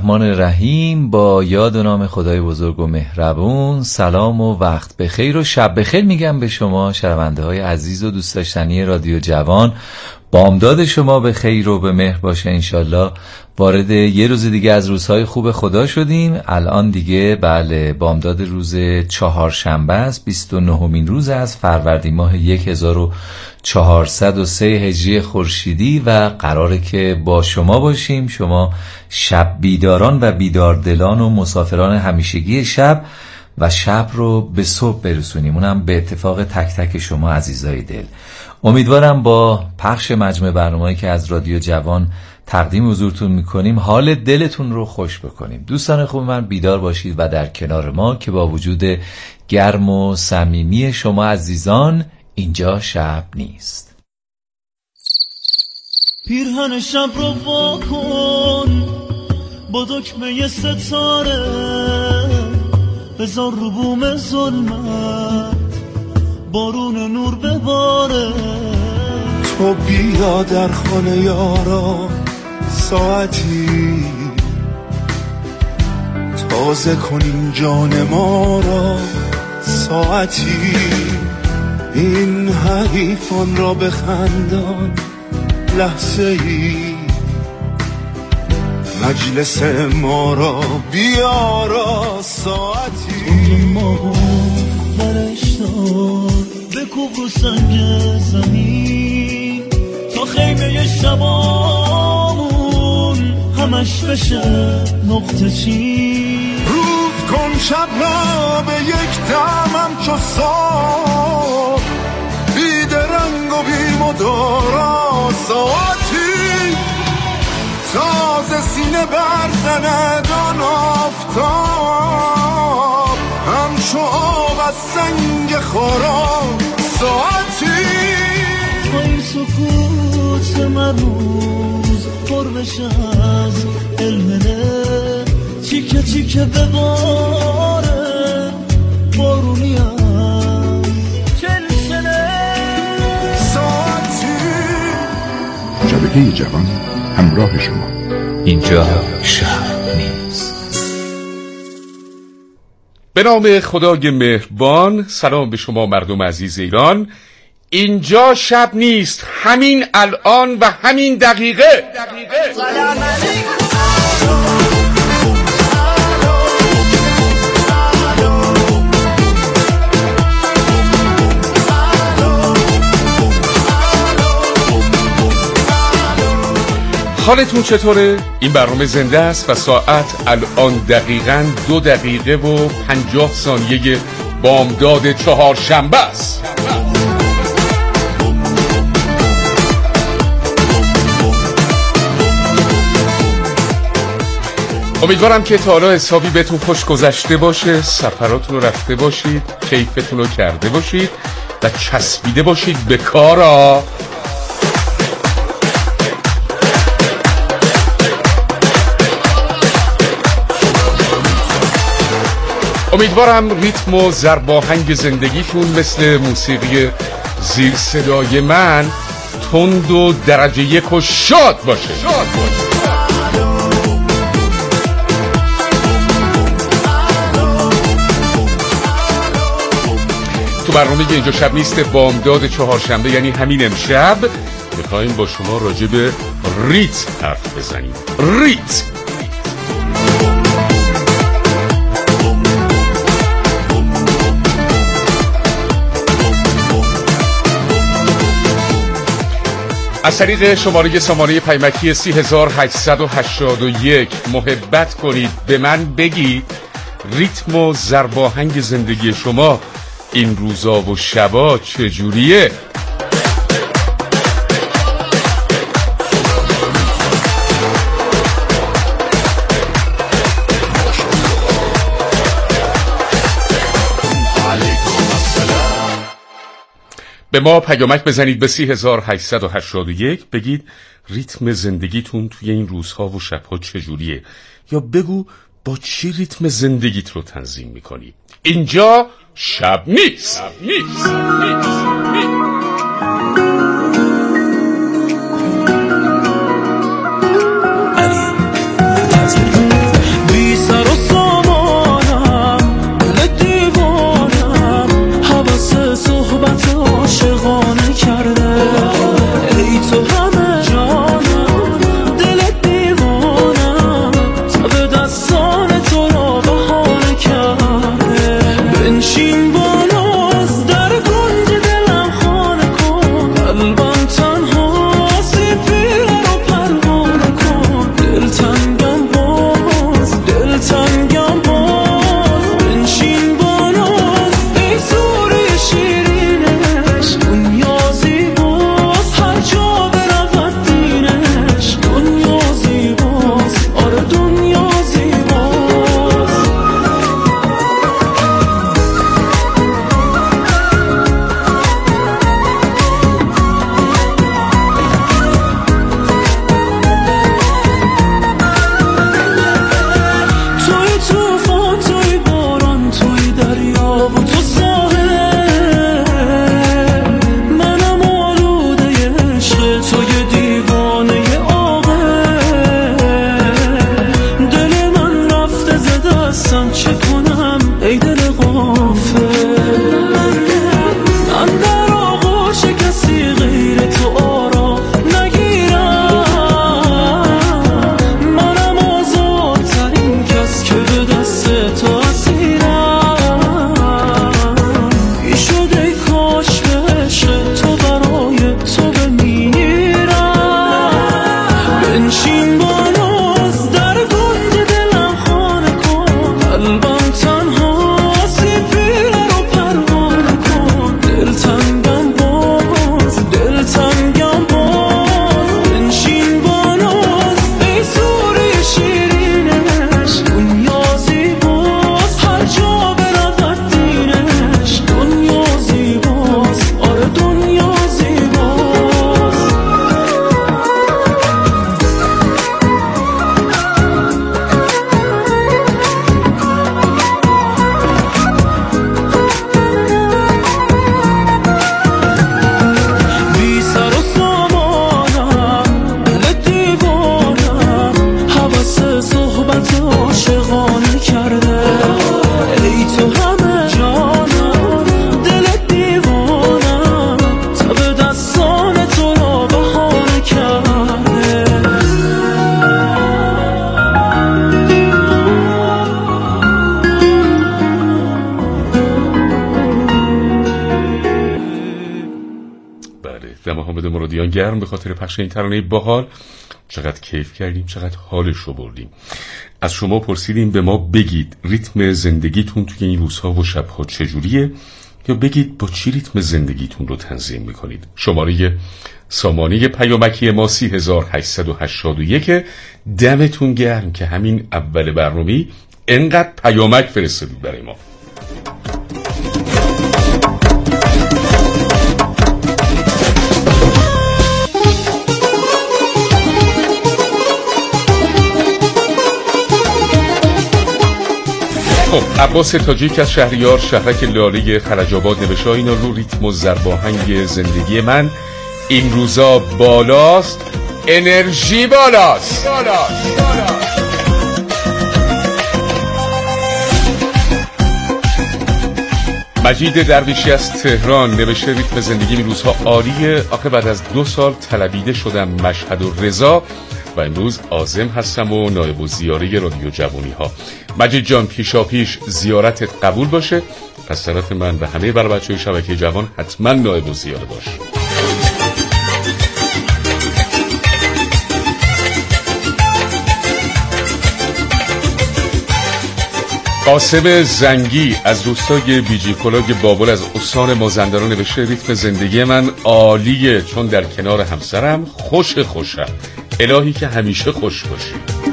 الرحمن الرحیم. با یاد و نام خدای بزرگ و مهربون. سلام و وقت بخیر و شب بخیر میگم به شما شنونده های عزیز و دوست داشتنی رادیو جوان. بامداد شما به خیر و به مهر باشه انشالله. وارد یه روز دیگه از روزهای خوب خدا شدیم. الان دیگه بله بامداد روز چهارشنبه است، 29مین روز از فروردین ماه 1403 هجری خورشیدی و قراره که با شما باشیم، شما شب بیداران و بیداردلان و مسافران همیشگی شب و شب رو به صبح برسونیم، اونم به اتفاق تک تک شما عزیزای دل. امیدوارم با پخش مجموعه برنامه‌ای که از رادیو جوان تقدیم حضورتون میکنیم حال دلتون رو خوش بکنیم. دوستان خوب من، بیدار باشید و در کنار ما که با وجود گرم و صمیمی شما عزیزان اینجا شب نیست. پیرهن شب رو واکن با دکمه ستاره، بذار رو بوم ظلمت بارون نور بباره. تو بیا در خانه یارا ساعتی، تازه کنیم جان ما را ساعتی. این حریفان را بخندان لحظه ای، مجلس ما را بیارا ساعتی. توی ما برشتار بکوب رو سنگ زمین تا خیمه شبامون همش بشه نقطه چین. روز کن شب را به یک دمم چو صبح، بی درنگ و بی مدارا ساعتی. تازه سینه برزند آن آفتاب، همچو آب از سنگ خارا ساعتی. با این سکوت من روز پر بشه از علمه، چیکه چیکه بباره بارونی هم چلشنه ساعتی. شبکه جوان همراه شما. اینجا شب نیست. به نام خدای مهربان. سلام به شما مردم عزیز ایران. اینجا شب نیست، همین الان و همین دقیقه. سلام علیکم. حالتون چطوره؟ این برنامه زنده است و ساعت الان دقیقاً 2:50 بامداد چهارشنبه است. امیدوارم که تا حالا حسابی بهتون خوش گذشته باشه، سفراتون رو رفته باشید، کیفتون رو کرده باشید و چسبیده باشید به کارا. امیدوارم ریتم و ضرباهنگ زندگیشون مثل موسیقی زیر صدای من تند و درجه 1 و شاد باشه. تو برنامه اینجا شب نیست بامداد چهارشنبه، یعنی همین امشب میخواییم با شما راجع به ریت حرف بزنیم. ریت از طریق شماره پیمکی 3881 محبت کنید، به من بگید ریتم و ضرباهنگ زندگی شما این روزا و شبا چجوریه؟ به ما پیامک بزنید به 3881 بگید ریتم زندگیتون توی این روزها و شبها چجوریه، یا بگو با چی ریتم زندگیت رو تنظیم میکنی. اینجا شب نیست. استودیوان گرم به خاطر پخش این ترانه باحال. چقدر کیف کردیم، چقدر حالش رو بردیم. از شما پرسیدیم به ما بگید ریتم زندگیتون توی این روزها و شبها چجوریه، یا بگید با چی ریتم زندگیتون رو تنظیم میکنید. شماره سامانه پیامکی ما 3881. دمتون گرم که همین اول برنامه انقدر پیامک فرستادید برای ما. عباس تاجیک از شهریار شهرک لاله خلج‌آباد نوشته اینا رو ریتم و ضرباهنگ زندگی من این روزا بالاست، انرژی بالاست. مجید درویشی از تهران نوشته ریتم زندگی این روزها عالیه. آخه بعد از 2 سال طلبیده شدم مشهد و رضا و امروز عازم هستم و نایب الزیاره رادیو جوانی ها. مجید جان پیشاپیش زیارتت قبول باشه. از طرف من و همه برای بچه‌های شبکه جوان حتما نایب الزیاره باش. قاسم زنگی از روستای بیجی کلاگ بابل از استان مازندران نوشته ریتم زندگی من عالیه چون در کنار همسرم خوشم. الهی که همیشه خوش باشی.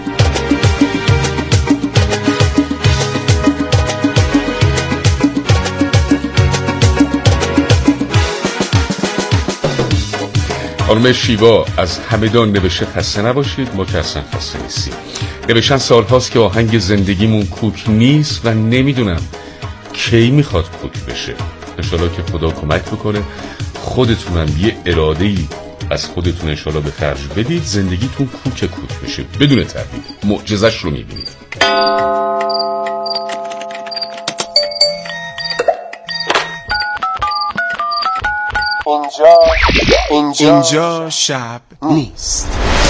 خانم شیوا از همدان نوشته خسته نباشید. ما که اصلا خسته نیستیم. نوشتن سالهاست که آهنگ زندگیمون کوک نیست و نمیدونم کی میخواد کوک بشه. انشالله که خدا کمک بکنه. خودتونم یه اراده‌ای از خودتون انشالله به خرج بدید زندگیتون کوک بشه بدون تردید. معجزش رو میبینید. اینجا شب نیست.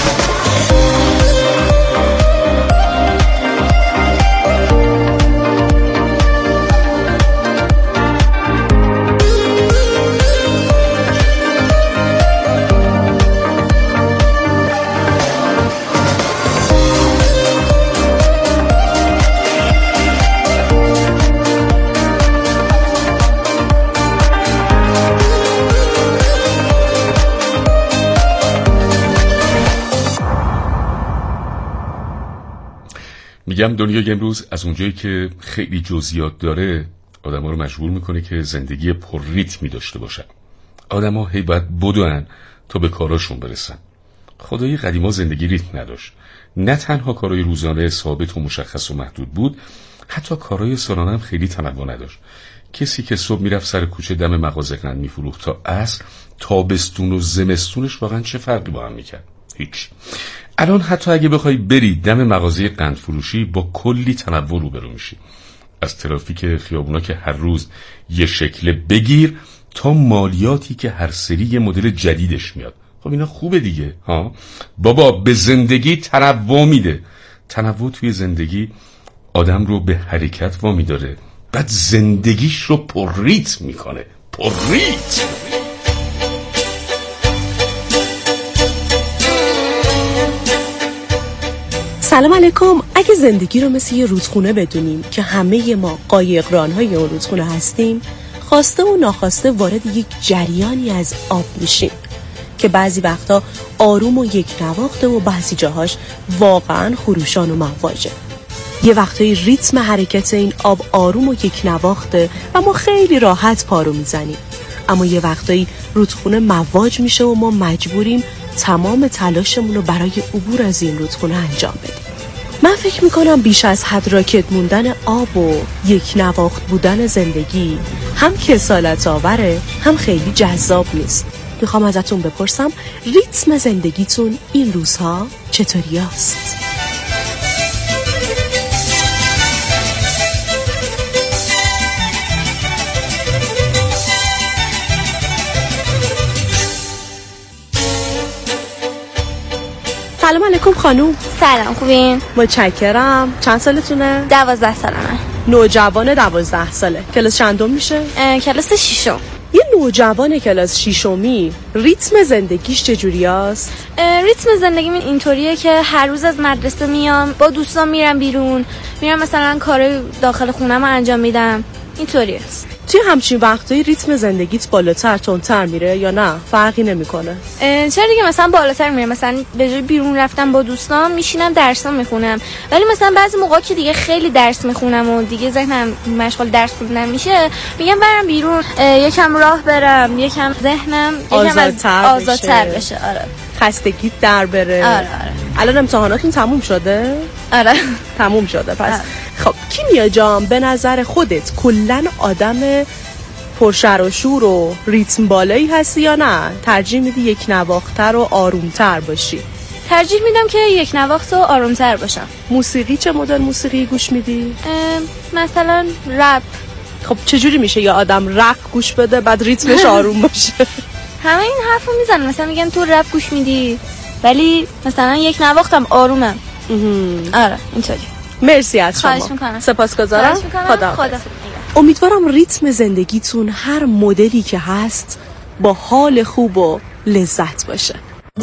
میگم دنیای امروز از اونجایی که خیلی جزئیات داره آدم‌ها رو مجبور میکنه که زندگی پر ریتمی داشته باشن. آدم‌ها هی باید بدون تا به کاراشون برسن. خدای قدیما زندگی ریتم نداشت. نه تنها کارهای روزانه ثابت و مشخص و محدود بود، حتی کارهای سالانه هم خیلی تنوع نداشت. کسی که صبح میرفت سر کوچه دم مغازه قند میفروخت تا عصر، تابستون و زمستونش واقعا چه فرقی با هم میکرد؟ هیچ. الان حتی اگه بخوای بری دم مغازه قند فروشی با کلی تنوع روبرو میشی. از ترافیک خیابونا که هر روز یه شکل بگیر تا مالیاتی که هر سری یه مدل جدیدش میاد. خب اینا خوبه دیگه ها. بابا به زندگی تنوع میده. تنوع توی زندگی آدم رو به حرکت وامی داره، بعد زندگیش رو پرریت میکنه. پرریت. سلام علیکم. اگه زندگی رو مثل یه رودخونه بدونیم که همه ما قایقران‌های اون رودخونه هستیم، خواسته و ناخواسته وارد یک جریانی از آب میشیم که بعضی وقتا آروم و یک نواخته و بعضی جاهاش واقعا خروشان و مواجه. یه وقتایی ریتم حرکت این آب آروم و یک نواخته و ما خیلی راحت پارو میزنیم، اما یه وقتایی رودخونه مواج میشه و ما مجبوریم تمام تلاشمون رو برای عبور از این رودخونه انجام بدیم. من فکر میکنم بیش از حد راکت موندن آب و یک نواخت بودن زندگی هم کسالت آوره هم خیلی جذاب نیست. میخوام ازتون بپرسم ریتم زندگیتون این روزها چطوری است؟ سلام علیکم خانوم. سلام، خوبین؟ متشکرم. چند سالتونه؟ 12 سالمه. نوجوان 12 ساله. کلاس چندم میشه؟ کلاس 6م. یه نوجوان کلاس ششمی ریتم زندگیش چجوری است؟ ریتم زندگی من اینطوریه که هر روز از مدرسه میام، با دوستان میرم بیرون، میرم مثلا کار داخل خونه‌مو انجام میدم. اینطوریه است. توی همچین وقتایی ریتم زندگیت بالاتر تندتر میره یا نه فرقی نمیکنه؟ چرا دیگه مثلا بالاتر میره. مثلا به جای بیرون رفتم با دوستان میشینم درسام میخونم، ولی مثلا بعضی موقع که دیگه خیلی درس میخونم و دیگه ذهنم مشغول درس خوندن میشه، میگم برم بیرون یکم راه برم، یکم ذهنم آزادتر بشه. آره. خستگیت در بره. آره. الان امتحاناتون تموم شده؟ آره. تموم شده. پس خب کیمیا جان، به نظر خودت کلن آدم پرشر و شور و ریتم بالایی هستی یا نه ترجیح میدی یک نواختر و آرومتر باشی؟ ترجیح میدم که یک نواخت و آرومتر باشم. موسیقی چه مدل موسیقی گوش میدی؟ مثلا رپ. خب چجوری میشه یه آدم رپ گوش بده بعد ریتمش آروم باشه؟ همه این حرفو میزنن، مثلا میگن تو رپ گوش میدی ولی مثلا یک نواختم آرومم. آره اینطوری. مرسی از شما. خواهش میکنم. سپاسگزارم. خدا. امیدوارم ریتم زندگیتون هر مدلی که هست با حال خوب و لذت باشه.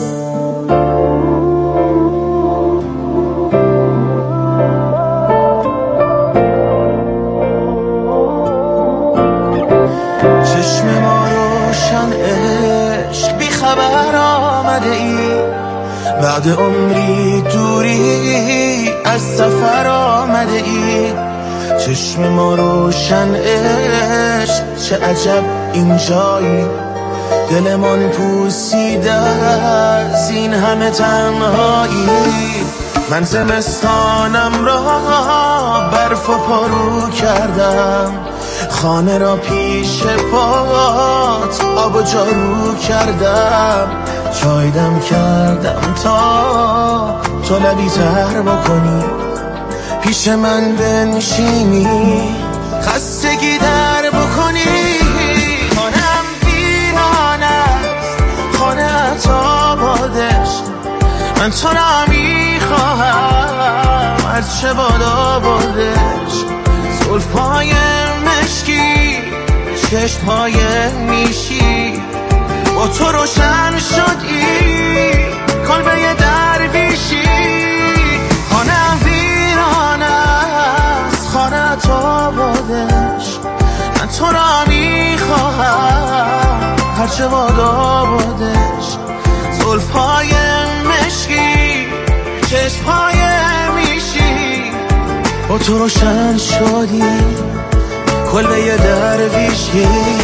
چشم ما روشن عشق بی خبر آمده ای، بعد عمری دوری از سفر آمده ای. چشم ما روشن عشق چه عجب اینجایی، دلمان پوسیده از این همه تنهایی. من زمستانم را برف و پارو کردم، خانه را پیش پات آب و جارو کردم. چایدم کردم تا تو لبی تر بکنی، پیش من بنشینی، خستگی در بکنی. خانم ویران است، خانه آبادش، من تو را میخواهم هرچه بالا بادش. زلفای مشکی، چشمهای میشی، با تو روشن شدی کلبه درویشی. خانه ویران است، خانه آبادش، من تو را میخواهم هرچه بادا بادش. زلفای مشکی، چشمهای میشی، با تو روشن شدی کلبه درویشی.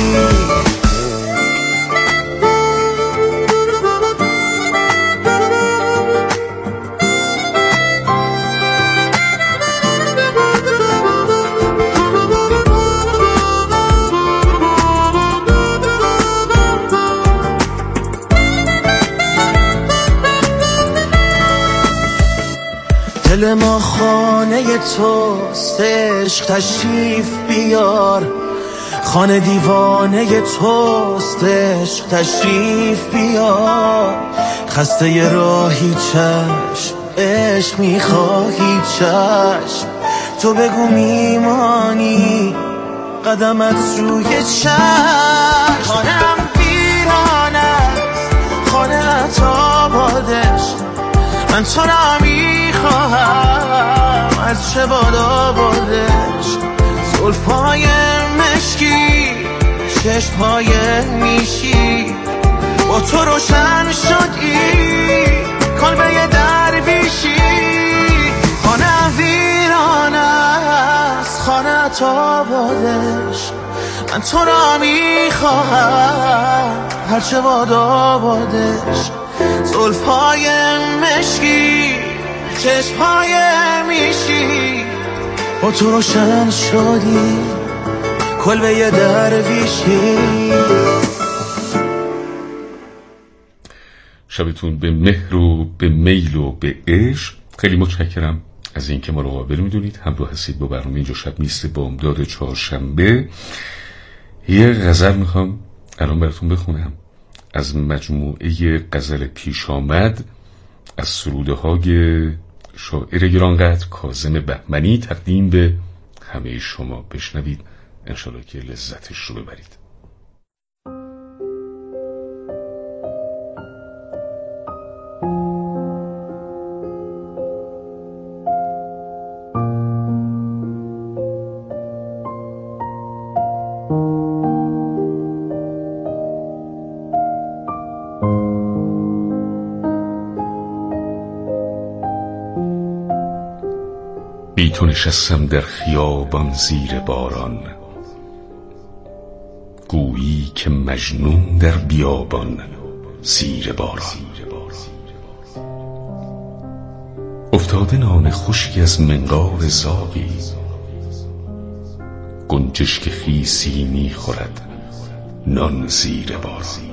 دل ما خانه توست، عشق تشریف بیار. خانه دیوانه توست، عشق تشریف بیار. خسته ی راهی چشم، عشق میخواهی چشم. تو بگو میمانی قدمت روی چشم. خانم ویران است، خانه آبادش، من تو را میخواهم هرچه بالا بادش. زلفای مشکی، چشمهای میشی، با تو روشن شدی کلبه درویشی. خانه ویران است، خانه آبادش، من تو را میخواهم هرچه بادا بادش. زلفای مشکی، چشمهای میشی، با تو روشن شدی کلبه درویشی. شبتون به مهر و به میل و به عشق. خیلی متشکرم از اینکه ما رو قابل میدونید، همراه هستید با برنامه اینجا شب نیست با امداد چهارشنبه. یه غزل میخوام الان براتون بخونم از مجموعه غزل پیش آمد از سروده های شاعر گرانقدر کاظم بهمنی، تقدیم به همه شما. بشنوید، انشالله که لذتش رو ببرید. بی تو نشستم در خیابان زیر باران، گویی که مجنون در بیابان زیر باران. افتاده نان خشکی از منقار زاغی، گنجشک خیسی می خورد نان زیر باران.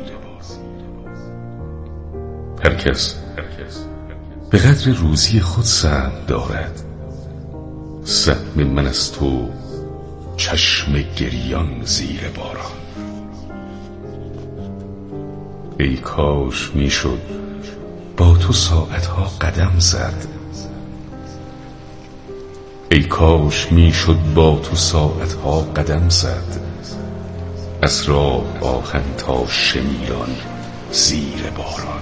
هر کس به قدر روزی خود سهم دارد، سهم من از تو چشم گریان زیر باران. ای کاش میشد با تو ساعتها قدم زد، ای کاش میشد با تو ساعتها قدم زد، از راه آهن تا شمیران زیر باران.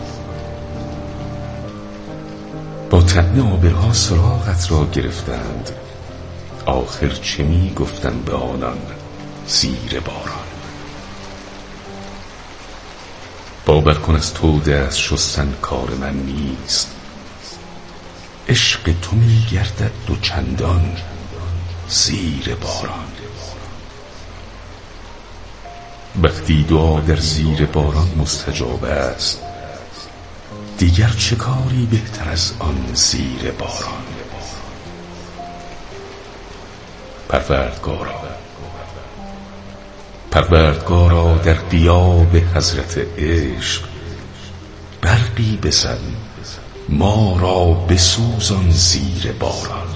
با طعن آبرها سراغت را گرفتند، آخر چه می گفتند به آنان زیر باران. باور کن از تو دست شستن کار من نیست، عشق تو می گردد دو چندان زیر باران. وقتی دعا در زیر باران مستجاب است، دیگر چه کاری بهتر از آن زیر باران. پروردگارا در غیاب حضرت عشق، برقی بزن ما را بسوزان زیر باران.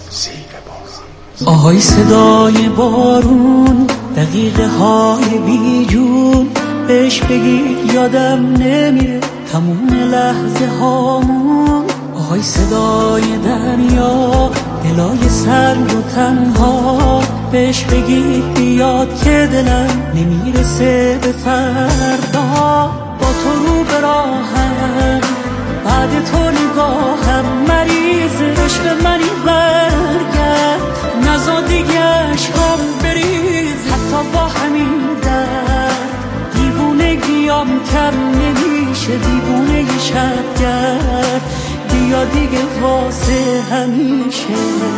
آهای صدای بارون، دقیقه های بیجون، بهش بگید یادم نمیره تموم لحظه هامون. آهای صدای دریا، دلای سرد و تنها، بهش بگید بیاد که دلم نمیرسه به فردا. با تو رو به راهم، بعد تو نگاهم، مریض عشق منی برگرد، نزا دیگه عشقام بریز حتی با همین درد. دیوونگیام کم نمیشه، دیوونه شبگرد، بیا دیگه واسه همیشه.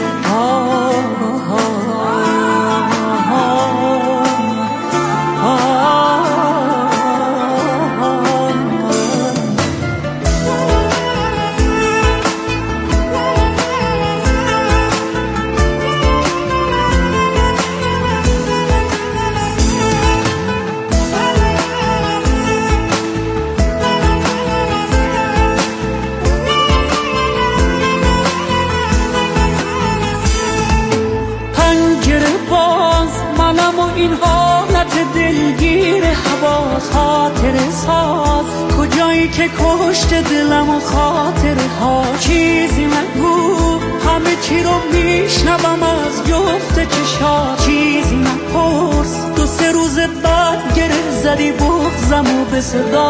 این حالت دلگیر حواس، خاطر ساز کجایی که کشت دلم و خاطره ها. چیزی نگو، همه چی رو میشنوم از جفت چشا. چیزی نپرس، دو سه روز بعد گره زدی بغزم و به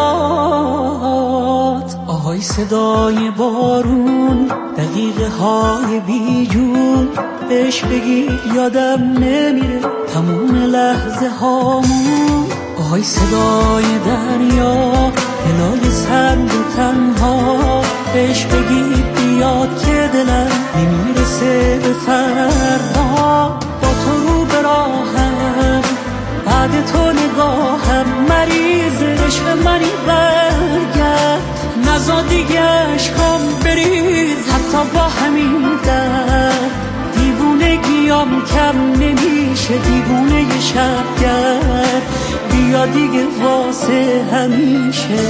صدات. آهای صدای بارون، دقیقه های بیجون، بهش بگید یادم نمیره تموم لحظه هامون. آهای صدای دریا، دلای سرد و تنها، بهش بگید بیاد که دلم نمیرسه به فردا. با تو رو به راهم، بعد تو نگاهم، مریض عشق منی برگرد، نزا دیگه عشقام بریز حتی با همین درد. دیوونگیام کم نمیشه، دیوونه شبگرد، بیا دیگه واسه همیشه.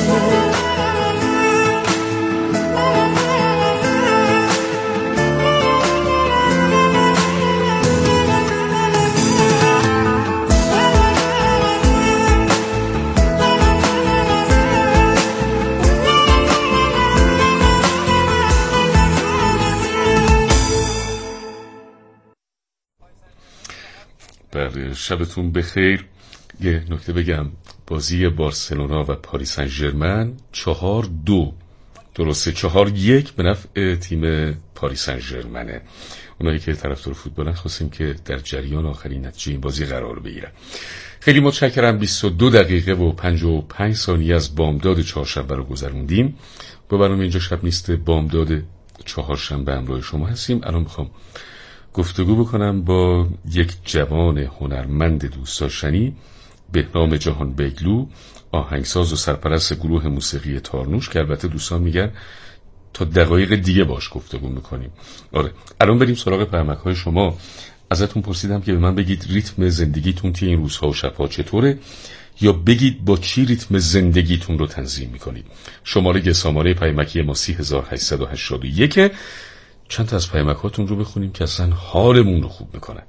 بله، شبتون بخیر. یه نکته بگم، بازی بارسلونا و پاریس سن ژرمن 4-2 درسته، 4-1 به نفع تیم پاریس سن ژرمنه. اونایی که طرفدار فوتبالن خواستیم که در جریان آخرین نتیجه این بازی قرار بگیرن. خیلی متشکرم. 22 دقیقه و 55 ثانیه از بامداد چهارشنبه رو گذروندیم. با برنامه اینجا شب نیست بامداد چهارشنبه همراه شما هستیم. الان میخوام گفتگو بکنم با یک جوان هنرمند دوست داشتنی به نام جهان بیگلو، آهنگساز و سرپرست گروه موسیقی تارنوش که البته دوستان میگن تا دقایق دیگه باش گفتگو میکنیم. آره الان بریم سراغ پیامک‌های شما. ازتون پرسیدم که به من بگید ریتم زندگیتون توی این روزها و شب‌ها چطوره، یا بگید با چی ریتم زندگیتون رو تنظیم میکنید. شماره سامانه پیامکی ما 3881. چند تا از پیامک‌هاتون رو بخونیم که اصلا حالمون رو خوب میکنه.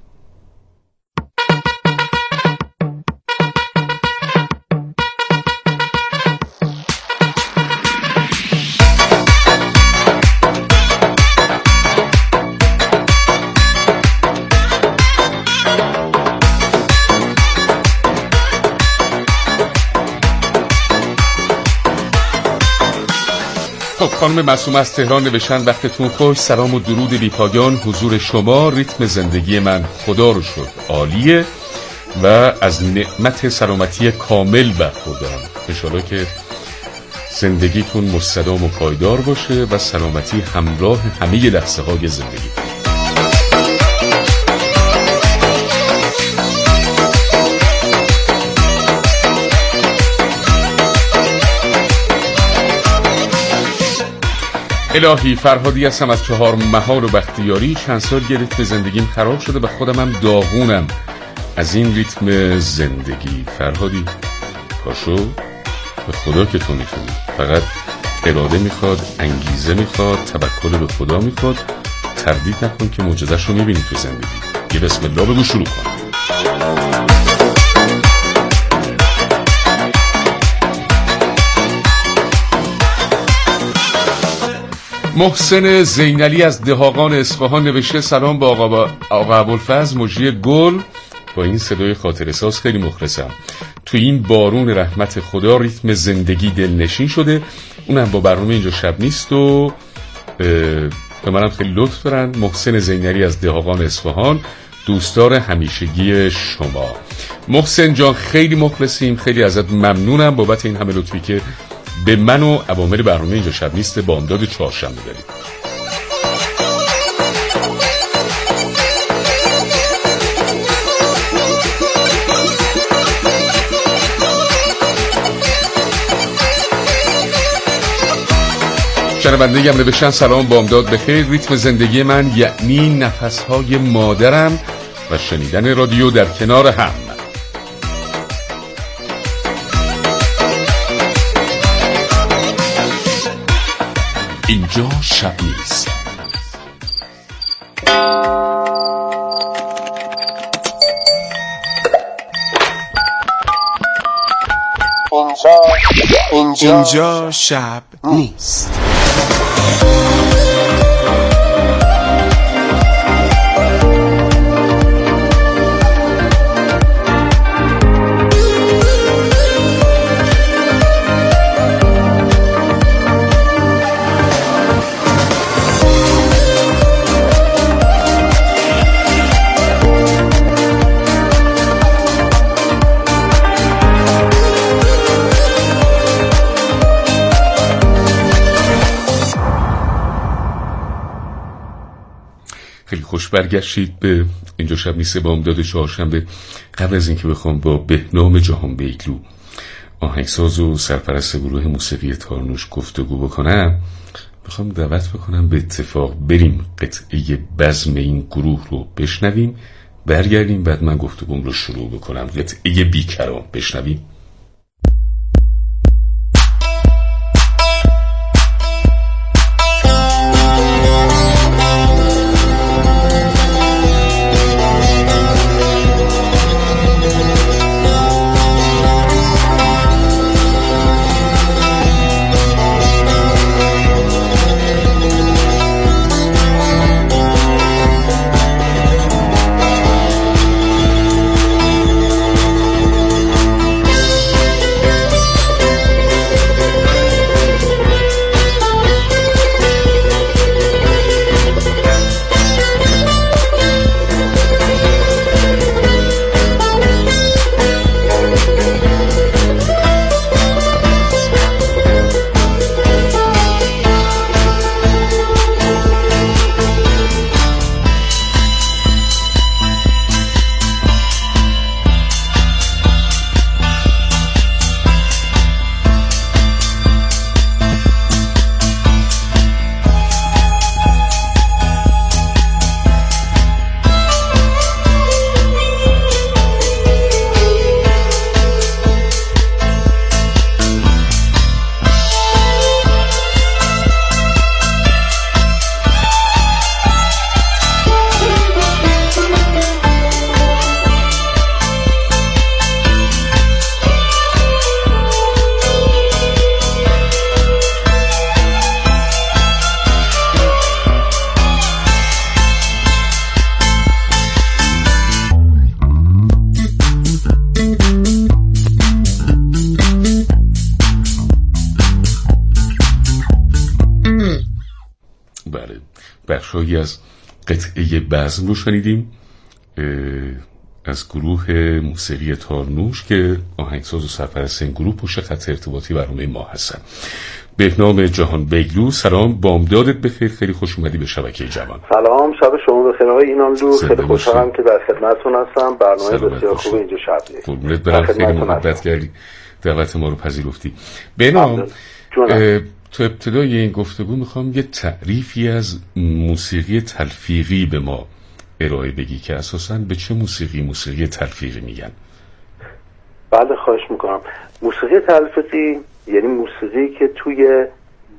خب خانم معصومه از تهران نوشتن وقتتون خوش، سلام و درود بیپایان حضور شما. ریتم زندگی من خدا رو شد عالیه و از نعمت سلامتی کامل برخوردارم. انشالله که زندگیتون مستدام و پایدار باشه و سلامتی همراه همه لحظه های زندگی. الهی، فرهادی هستم از چهار مهار و بختیاری. چند سال ریتم زندگیم خراب شده و خودم هم داغونم از این ریتم زندگی. فرهادی پاشو، به خدا که تو میتونی، فقط اراده میخواد، انگیزه میخواد، توکل به خدا میخواد. تردید نکن که معجزه‌ش رو میبینی تو زندگی. یه بسم الله بگو شروع کن. محسن زینلی از دهاقان اصفهان نوشته سلام با آقا ابوالفضل مجری گل، با این صدای خاطره ساز خیلی مخلصم. تو این بارون رحمت خدا ریتم زندگی دلنشین شده، اونم با برنامه اینجا شب نیست و به منم خیلی لطف دارن. محسن زینلی از دهاقان اصفهان، دوستدار همیشگی شما. محسن جان خیلی مخلصیم، خیلی ازت ممنونم بابت این همه لطفی که به من و عوامل برنامه اینجا شب نیست بامداد چهارشنبه داریم. شنونده هم نوشتن سلام بامداد بخیر، ریتم زندگی من یعنی نفسهای مادرم و شنیدن رادیو در کنار هم. اینجا شب نیست. اینجا شب نیست. خیلی خوش برگشتید به اینجا شب نیست بامداد چهارشنبه. قبل از اینکه بخوام با بهنام جهان بیگلو، آهنگساز و سرپرست گروه موسیقی تارنوش گفتگو بکنم، میخوام دعوت بکنم به اتفاق بریم قطعه بزم این گروه رو بشنویم، برگردیم بعد من گفتگوم رو شروع بکنم. قطعه بیکرام بشنویم. بخشایی از قطعه بزم رو شنیدیم از گروه موسیقی تارنوش که آهنگساز و سرپرست این گروه پشت خط ارتباطی برنامه ما هستن. بهنام جهان بیگلو، سلام، بامدادت بخیر، خیلی خوش اومدی به شبکه جوان. سلام، شب شما بخیر آقای اینانلو، خیلی خوشحالم که در خدمتتون هستم. برنامه بسیار خوب اینجا شب. قربونت برم، خیلی محبت کردی، دعوت ما رو پذیرفتی. بهنام، تو ابتدای این گفتگو میخوام یه تعریفی از موسیقی تلفیقی به ما ارائه بگی که اساساً به چه موسیقی تلفیقی میگن؟ بله، خواهش میکنم. موسیقی تلفیقی یعنی موسیقی که توی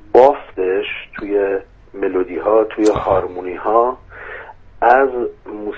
بافتش، توی ملودی ها، توی هارمونی ها از